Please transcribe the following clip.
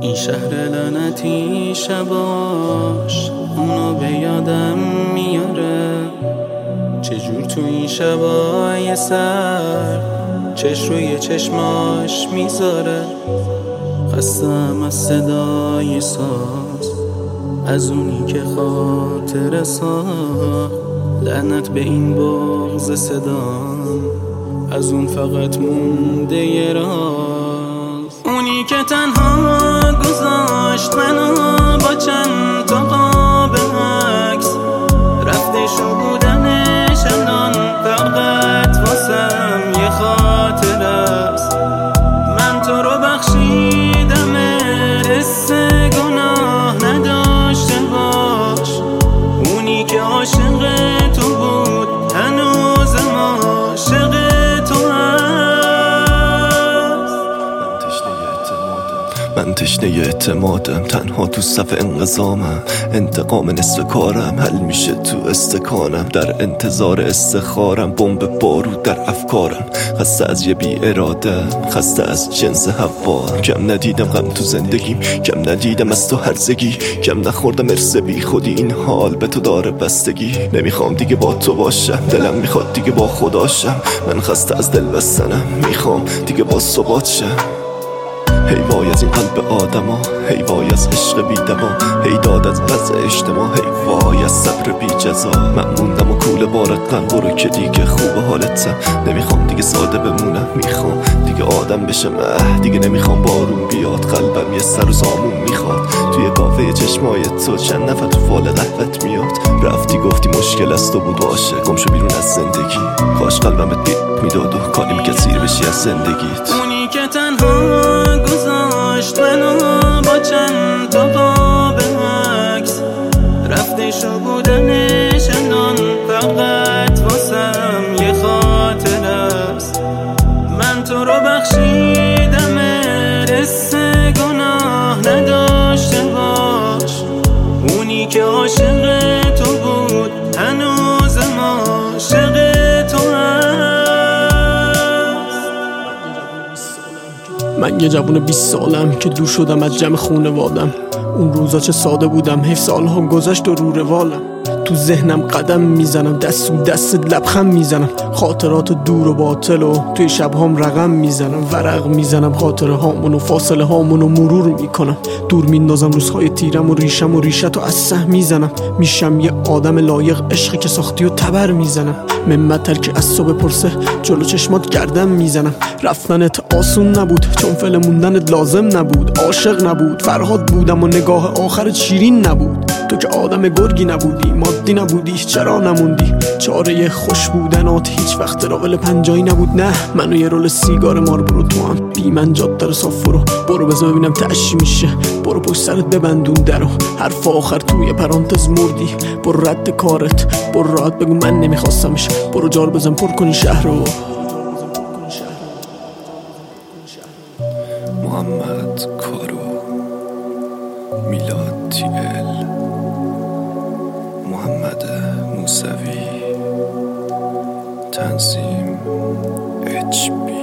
این شهر لعنتی شباش اونو به یادم میاره، چجور تو این شبای سر چش روی چشماش میذاره. خستم از صدای ساز، از اونی که خاطر ساخت. لعنت به این بغض صدام، از اون فقط مونده یه راز. اونی که تنها گذاشت منو با چند تا قاب عکس، رفته شو بودنش الان فقط واسم یه خاطر است. من تو رو بخشیدم، حس گناه نداشته باش. اونی که عاشق تو بود هنوزم عاشق تو هست. من تشنه اعتمادم، تنها تو صف انقضامم. انتقام نصف کارم حل میشه تو استکانم. در انتظار استخارم، بمب بارود در افکارم. خسته از یه بی ارادم، خسته از جنس هوا. کم ندیدم غم تو زندگیم، کم ندیدم از تو هرزگی. کم نخوردم ارث بی خودی، این حال به تو داره بستگی. نمیخوام دیگه با تو باشم، دلم میخواد دیگه با خداشم. من خسته از دل بستنم، میخوام دیگه با ثبات شم. هی وای از این قلب آدما، هی وای از عشق بی دوا، هی داد از وضع اجتماع، هی وای از صبر بی جزا. من موندم و کوله بارقم، برو که دیگه خوب حالتم. نمیخوام دیگه ساده بمونم، میخوام دیگه آدم بشم. دیگه نمیخوام بارون بیاد، قلبم یه سر و سامون میخواد. توی قافه چشمای تو چند نفر تو فال قهوت میاد. رفتی گفتی مشکل از تو بود، باشه گم شو بیرون از زندگی. کاش قلبمت میداد و کاری میکرد سیر بشی از زندگیت. اونی که تنها گذاشت منو با چند تا قاب عکس، رفته شو بودنش الان فقط واسم یه خاطر است. من تو رو بخشیدم، حس گناه نداشته باش. اونی که عاشق تو بود هنوزم عاشق تو هست. من یه جوون 20 سالم که دور شدم از جمع خونوادم. اون روزا چه ساده بودم، حیف سالها گذشت و رو روالم. تو ذهنم قدم میزنم، دست تو دست لبخند میزنم. خاطرات دور و باطل و توی شبهام رقم میزنم. ورق میزنم خاطره هامون و فاصله هامون و مرور میکنم. دور میندازم روزهای تیرم و ریشم و ریشتو از سه میزنم. میشم یه آدم لایق، عشقی که ساختی و تبر میزنم. ممتر که از صبح پرسه جلو چشمات گردم میزنم. رفتنت آسون نبود، چون فعل موندنت لازم نبود. عاشق نبود فرهاد بودم و نگاه آخرت شیرین نبود. تو که آدم گرگی نبودی، مادی نبودی، چرا نموندی؟ چاره خوش بودنات هیچ وقت راول پنجایی نبود. نه منو یه رول سیگار مار، برو تو هم بی من جاده رو صاف برو بذار ببینم تعشی میشه. برو پشت سرت ببندون درو، حرف آخر توی پرانتز مردی. برو رد کارت، برو راحت بگو من نمیخواستمش. برو جار بزن پر کنی شهر رو. محمد کارو، میلاد تیل، محمد موسوی، تنظیم HB.